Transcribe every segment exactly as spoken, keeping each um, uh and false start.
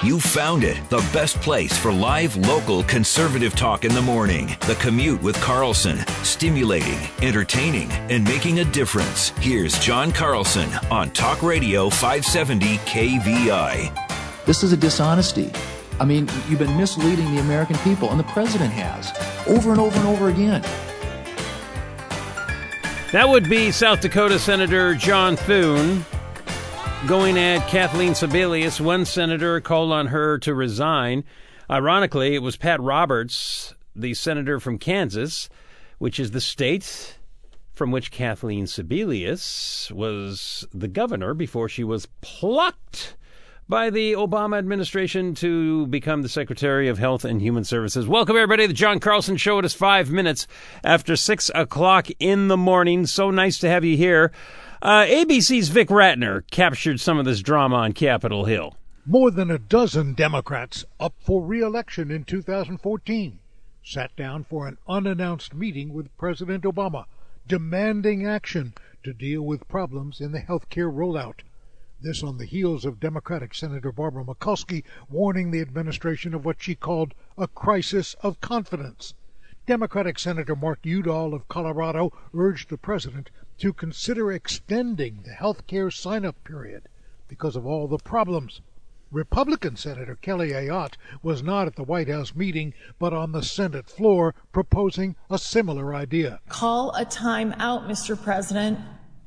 You found it, the best place for live, local, conservative talk in the morning. The Commute with Carlson. Stimulating, entertaining, and making a difference. Here's John Carlson on Talk Radio five seventy K V I. This is a dishonesty. I mean, you've been misleading the American people, and the president has, over and over and over again. That would be South Dakota Senator John Thune going at Kathleen Sebelius. One senator called on her to resign. Ironically, it was Pat Roberts, the senator from Kansas, which is the state from which Kathleen Sebelius was the governor before she was plucked by the Obama administration to become the Secretary of Health and Human Services. Welcome, everybody, to the John Carlson Show. It is five minutes after six o'clock in the morning. So nice to have you here. Uh, A B C's Vic Ratner captured some of this drama on Capitol Hill. More than a dozen Democrats up for re-election in two thousand fourteen sat down for an unannounced meeting with President Obama, demanding action to deal with problems in the health care rollout. This on the heels of Democratic Senator Barbara Mikulski warning the administration of what she called a crisis of confidence. Democratic Senator Mark Udall of Colorado urged the president to consider extending the health care sign-up period because of all the problems. Republican Senator Kelly Ayotte was not at the White House meeting, but on the Senate floor proposing a similar idea. Call a time out, Mister President.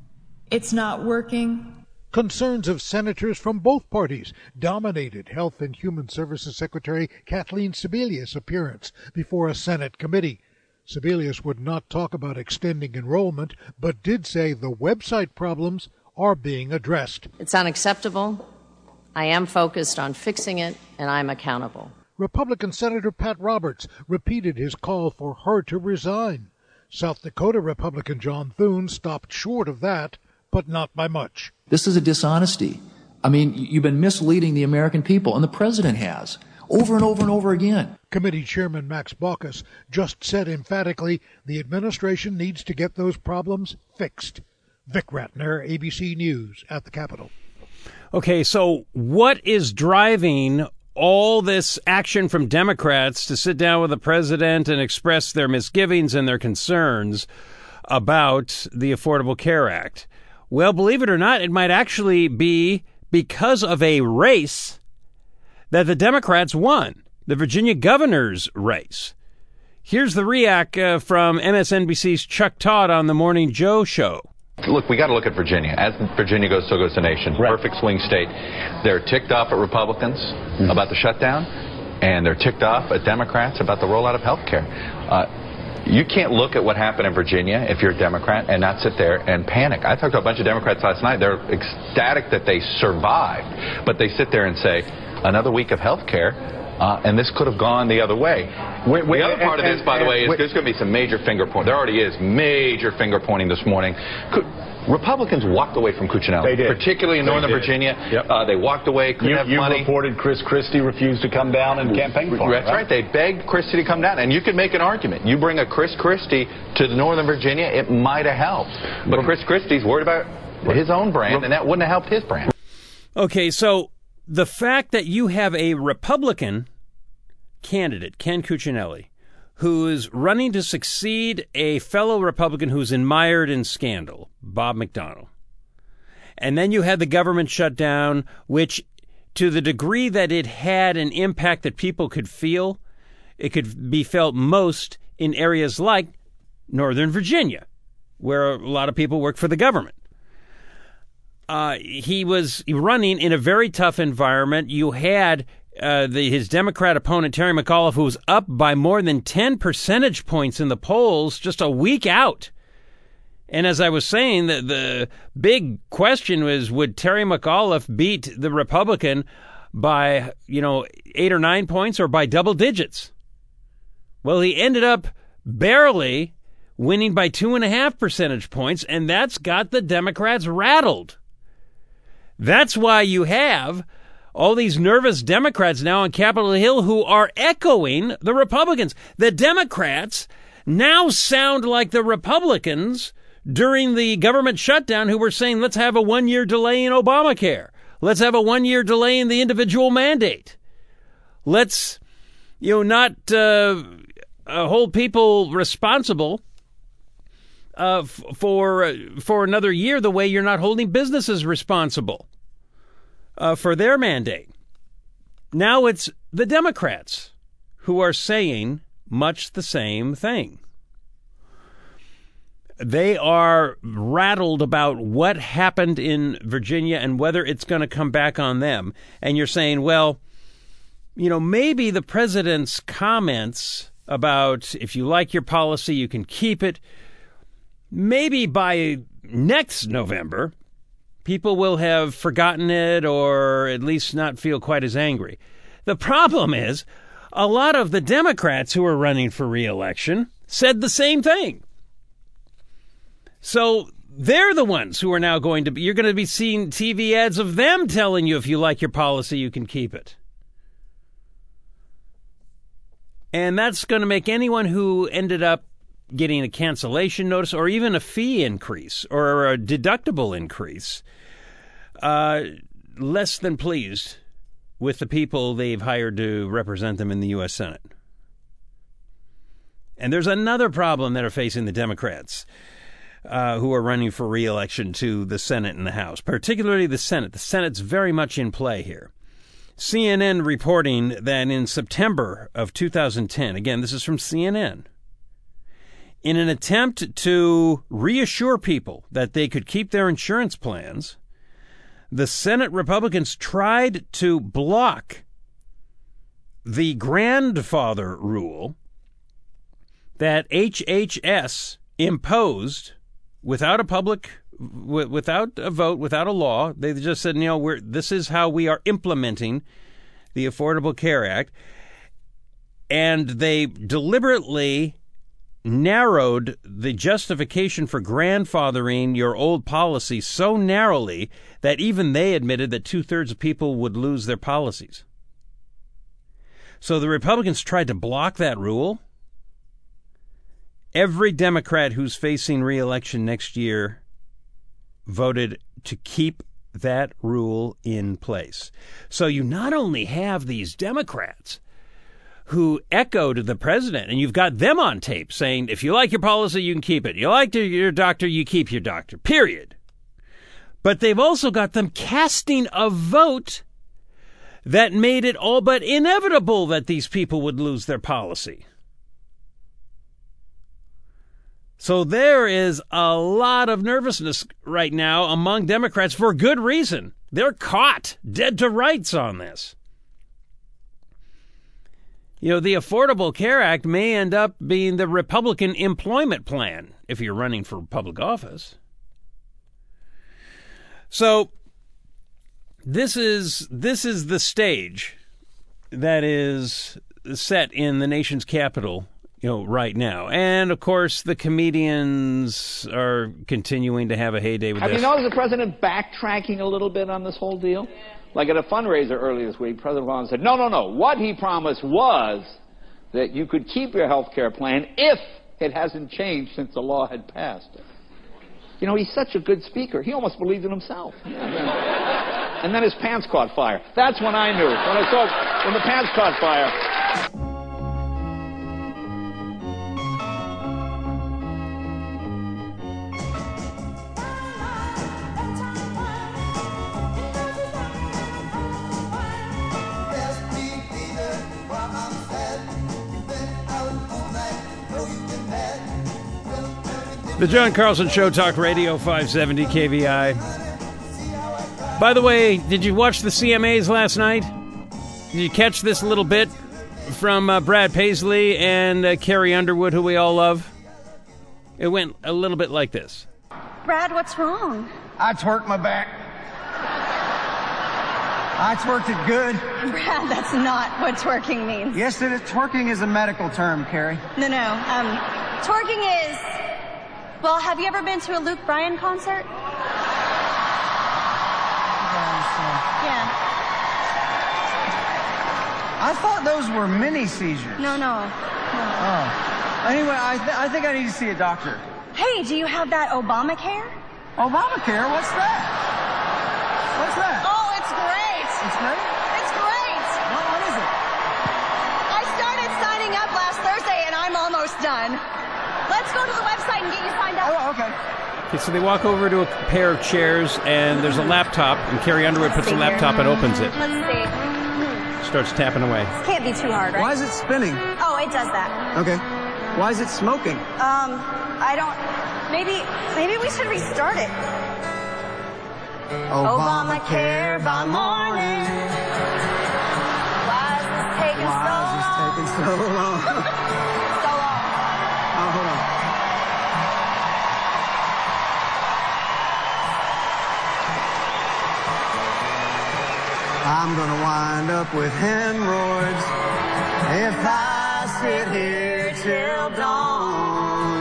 It's not working. Concerns of senators from both parties dominated Health and Human Services Secretary Kathleen Sebelius' appearance before a Senate committee. Sebelius would not talk about extending enrollment, but did say the website problems are being addressed. It's unacceptable. I am focused on fixing it, and I'm accountable. Republican Senator Pat Roberts repeated his call for her to resign. South Dakota Republican John Thune stopped short of that, but not by much. This is a dishonesty. I mean, you've been misleading the American people, and the president has, over and over and over again. Committee Chairman Max Baucus just said emphatically the administration needs to get those problems fixed. Vic Ratner, A B C News at the Capitol. Okay, so what is driving all this action from Democrats to sit down with the president and express their misgivings and their concerns about the Affordable Care Act? Well, believe it or not, it might actually be because of a race that the Democrats won, the Virginia governor's race. Here's the react uh, from M S N B C's Chuck Todd on the Morning Joe show. Look, we got to look at Virginia. As Virginia goes, so goes the nation. Right. Perfect swing state. They're ticked off at Republicans mm-hmm. about the shutdown, and they're ticked off at Democrats about the rollout of health care. Uh, You can't look at what happened in Virginia if you're a Democrat and not sit there and panic. I talked to a bunch of Democrats last night. They're ecstatic that they survived, but they sit there and say, another week of health care, uh, and this could have gone the other way. Wait, wait, the other part and, of this, by and, the way, is wait. there's going to be some major finger pointing. There already is major finger pointing this morning. Could, Republicans walked away from Cuccinelli, they did. particularly in they Northern did. Virginia. Yep. Uh, they walked away, couldn't you, have you money. You reported Chris Christie refused to come down and campaign for him. That's right? right. They begged Christie to come down. And you could make an argument. You bring a Chris Christie to Northern Virginia, it might have helped. But Chris Christie's worried about his own brand, and that wouldn't have helped his brand. Okay, so the fact that you have a Republican candidate, Ken Cuccinelli, who is running to succeed a fellow Republican who's mired in scandal, Bob McDonnell. And then you had the government shutdown, which, to the degree that it had an impact that people could feel, it could be felt most in areas like Northern Virginia, where a lot of people work for the government. Uh, he was running in a very tough environment. You had uh, the, his Democrat opponent, Terry McAuliffe, who was up by more than ten percentage points in the polls just a week out. And as I was saying, the, the big question was, would Terry McAuliffe beat the Republican by, you know, eight or nine points or by double digits? Well, he ended up barely winning by two and a half percentage points, and that's got the Democrats rattled. That's why you have all these nervous Democrats now on Capitol Hill who are echoing the Republicans. The Democrats now sound like the Republicans during the government shutdown who were saying, let's have a one-year delay in Obamacare. Let's have a one-year delay in the individual mandate. let's, you know, not uh, uh, hold people responsible uh, f- for uh, for another year the way you're not holding businesses responsible uh, for their mandate. Now it's the Democrats who are saying much the same thing. They are rattled about what happened in Virginia and whether it's going to come back on them. And you're saying, well, you know, maybe the president's comments about if you like your policy, you can keep it. Maybe by next November, people will have forgotten it or at least not feel quite as angry. The problem is a lot of the Democrats who are running for re-election said the same thing. So they're the ones who are now going to be, you're going to be seeing T V ads of them telling you if you like your policy, you can keep it. And that's going to make anyone who ended up getting a cancellation notice or even a fee increase or a deductible increase uh, less than pleased with the people they've hired to represent them in the U S Senate. And there's another problem that are facing the Democrats. Uh, who are running for re-election to the Senate and the House, particularly the Senate. The Senate's very much in play here. C N N reporting that in September of two thousand ten, again, this is from C N N, in an attempt to reassure people that they could keep their insurance plans, the Senate Republicans tried to block the grandfather rule that H H S imposed without a public, w- without a vote, without a law. They just said, you know, we're, this is how we are implementing the Affordable Care Act. And they deliberately narrowed the justification for grandfathering your old policy so narrowly that even they admitted that two-thirds of people would lose their policies. So the Republicans tried to block that rule. Every Democrat who's facing re-election next year voted to keep that rule in place. So you not only have these Democrats who echoed the president, and you've got them on tape saying, if you like your policy, you can keep it. You like your doctor, you keep your doctor, period. But they've also got them casting a vote that made it all but inevitable that these people would lose their policy. So there is a lot of nervousness right now among Democrats for good reason. They're caught dead to rights on this. You know, the Affordable Care Act may end up being the Republican employment plan if you're running for public office. So this is this is the stage that is set in the nation's capital, you know, right now. And, of course, the comedians are continuing to have a heyday with Have this. you noticed the president backtracking a little bit on this whole deal? Like at a fundraiser earlier this week, President Obama said, no, no, no. What he promised was that you could keep your health care plan if it hasn't changed since the law had passed. You know, he's such a good speaker. He almost believed in himself. And then his pants caught fire. That's when I knew. When I saw when the pants caught fire. The John Carlson Show, Talk Radio, five seventy K V I. By the way, did you watch the C M As last night? Did you catch this little bit from uh, Brad Paisley and uh, Carrie Underwood, who we all love? It went a little bit like this. Brad, what's wrong? I twerked my back. I twerked it good. Brad, that's not what twerking means. Yes, it is. Twerking is a medical term, Carrie. No, no. Um, twerking is... Well, have you ever been to a Luke Bryan concert? Yeah. I thought those were mini seizures. No, no. no. Oh. Anyway, I, th- I think I need to see a doctor. Hey, do you have that Obamacare? Obamacare? What's that? What's that? Oh, it's great. It's great? It's great. What, what is it? done. Let's go to the website and get you signed up. Oh, okay. Okay, so they walk over to a pair of chairs, and there's a laptop, and Carrie Underwood puts the laptop and opens it. Let's see. Starts tapping away. This can't be too hard, right? Why is it spinning? Oh, it does that. Okay. Why is it smoking? Um, I don't... Maybe, maybe we should restart it. Obamacare by morning. Why is this taking Why so is this long? taking so long? So long. Oh, hold on. I'm gonna wind up with hemorrhoids if I sit here till dawn.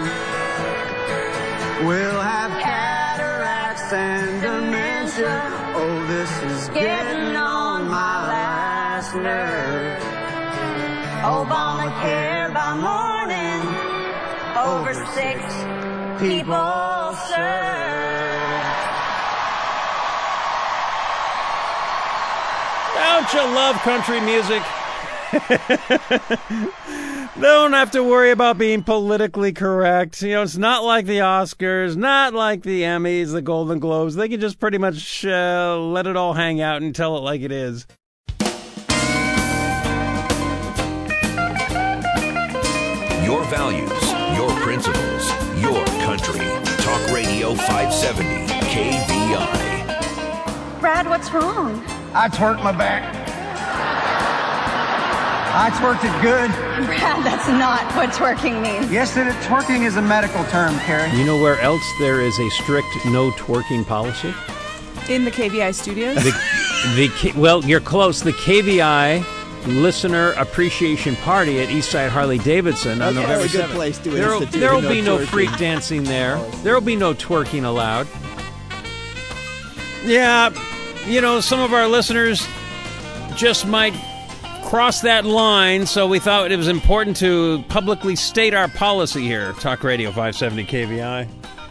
We'll have cataracts and dementia. Oh, this is getting on my last nerve. Obamacare by morning. Over six people served. Don't you love country music? Don't have to worry about being politically correct. You know, it's not like the Oscars, not like the Emmys, the Golden Globes. They can just pretty much uh, let it all hang out and tell it like it is. Your values, your principles, your country. Talk Radio five seventy K V I. Brad, what's wrong? I twerked my back. I twerked it good. Brad, that's not what twerking means. Yes, it is. Twerking is a medical term, Carrie. You know where else there is a strict no twerking policy? In the K V I studios? The, the Well, you're close. The K V I Listener Appreciation Party at Eastside Harley-Davidson on Okay, November that's a good seventh. place to There'll, institute there'll no be no twerking. freak dancing there. There'll be no twerking allowed. Yeah, you know, some of our listeners just might cross that line, so we thought it was important to publicly state our policy here. Talk Radio five seventy K V I.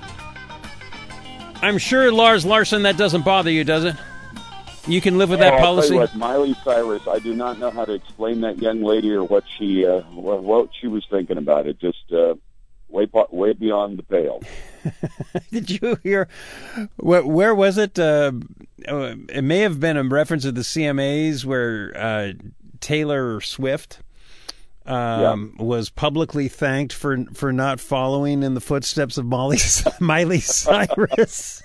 I'm sure, Lars Larson, that doesn't bother you, does it? You can live with yeah, that policy? I'll tell you what, Miley Cyrus, I do not know how to explain that young lady or what she uh, what, what she was thinking about it. Just uh, way way beyond the pale. Did you hear? Where, where was it? Uh, it may have been a reference to the C M As where uh, Taylor Swift um, yeah. was publicly thanked for for not following in the footsteps of Molly, Miley Cyrus.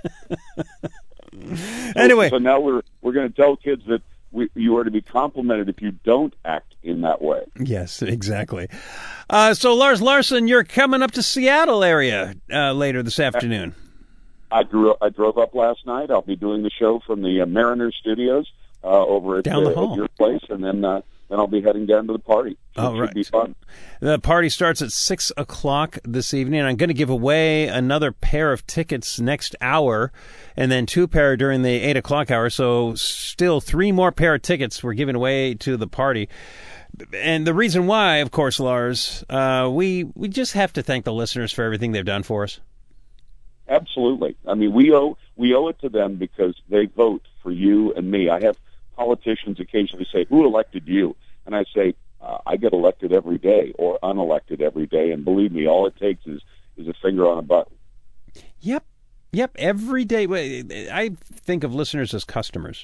Anyway, so now we're we're going to tell kids that we, you are to be complimented if you don't act in that way. Yes, exactly. Uh, so, Lars Larson, you're coming up to Seattle area uh, later this afternoon. I grew I drove up last night. I'll be doing the show from the uh, Mariner Studios uh, over at, down the uh, hall. at your place, and then uh, then I'll be heading down to the party. So oh, it right. should be fun. The party starts at six o'clock this evening. I'm going to give away another pair of tickets next hour, and then two pair during the eight o'clock hour. So still three more pair of tickets we're giving away to the party. And the reason why, of course, Lars, uh, we we just have to thank the listeners for everything they've done for us. Absolutely. I mean, we owe we owe it to them because they vote for you and me. I have politicians occasionally say, "Who elected you?" And I say, uh, "I get elected every day, or unelected every day." And believe me, all it takes is is a finger on a button. Yep, yep. Every day, I think of listeners as customers.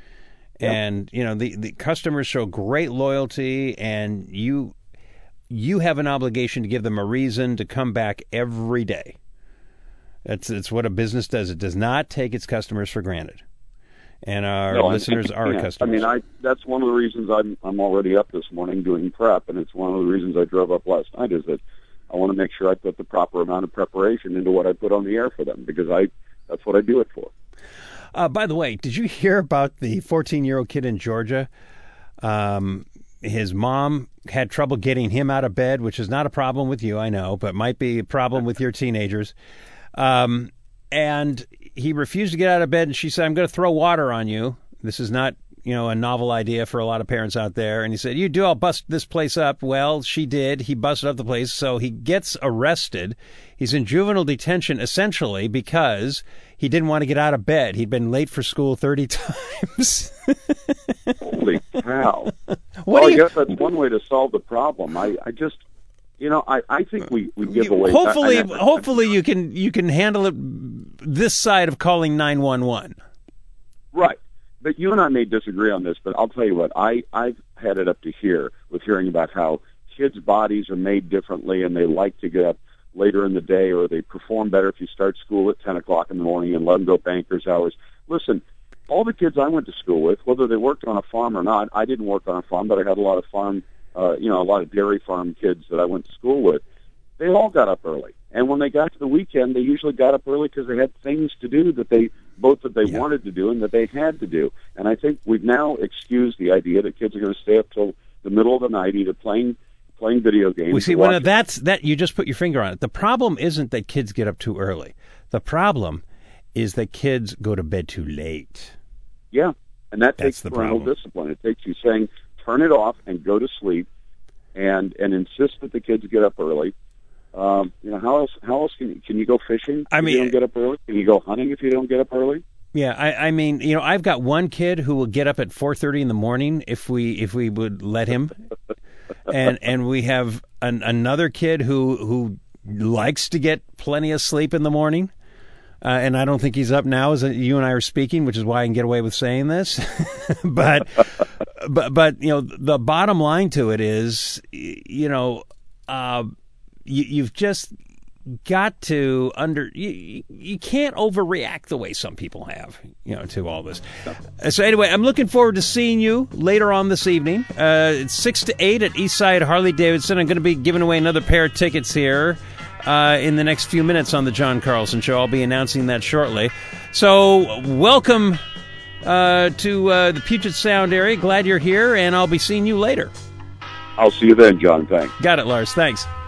And, you know, the, the customers show great loyalty, and you you have an obligation to give them a reason to come back every day. That's it's what a business does. It does not take its customers for granted. And our no, listeners I, are yeah. customers. I mean, I that's one of the reasons I'm I'm already up this morning doing prep, and it's one of the reasons I drove up last night is that I want to make sure I put the proper amount of preparation into what I put on the air for them, because I that's what I do it for. Uh, by the way, did you hear about the fourteen-year-old kid in Georgia? Um, his mom had trouble getting him out of bed, which is not a problem with you, I know, but might be a problem with your teenagers. Um, and he refused to get out of bed, and she said, "I'm going to throw water on you." This is not, you know, a novel idea for a lot of parents out there. And he said, "You do, I'll bust this place up." Well, she did. He busted up the place, so he gets arrested. He's in juvenile detention, essentially, because he didn't want to get out of bed. He'd been late for school thirty times. Holy cow. What well, do I you... guess that's one way to solve the problem. I, I just, You know, I, I think we, we give away. Hopefully, I, I, I, hopefully you can you can handle it this side of calling nine one one. Right, but you and I may disagree on this, but I'll tell you what. I I've had it up to here with hearing about how kids' bodies are made differently, and they like to get up later in the day, or they perform better if you start school at ten o'clock in the morning and let them go banker's hours. Listen, all the kids I went to school with, whether they worked on a farm or not, I didn't work on a farm, but I had a lot of farm. Uh, you know, a lot of dairy farm kids that I went to school with, they all got up early. And when they got to the weekend, they usually got up early because they had things to do that they, both that they yeah. wanted to do and that they had to do. And I think we've now excused the idea that kids are going to stay up till the middle of the night either playing playing video games. We see, well, that's, that, you just put your finger on it. The problem isn't that kids get up too early. The problem is that kids go to bed too late. Yeah, and that that's takes parental problem. discipline. It takes you saying, turn it off and go to sleep, and and insist that the kids get up early. Um, you know, how else? How else can you, can you go fishing? I if mean, you don't get up early. Can you go hunting if you don't get up early? Yeah, I, I mean, you know, I've got one kid who will get up at four thirty in the morning if we if we would let him, and and we have an, another kid who who likes to get plenty of sleep in the morning. Uh, and I don't think he's up now as you and I are speaking, which is why I can get away with saying this. but, but, but, you know, the bottom line to it is, you know, uh, you, you've just got to under, you, you can't overreact the way some people have, you know, to all this. So anyway, I'm looking forward to seeing you later on this evening. Uh, it's six to eight at Eastside Harley Davidson. I'm going to be giving away another pair of tickets here. Uh, in the next few minutes on the John Carlson Show. I'll be announcing that shortly. So welcome uh, to uh, the Puget Sound area. Glad you're here, and I'll be seeing you later. I'll see you then, John. Thanks. Got it, Lars. Thanks.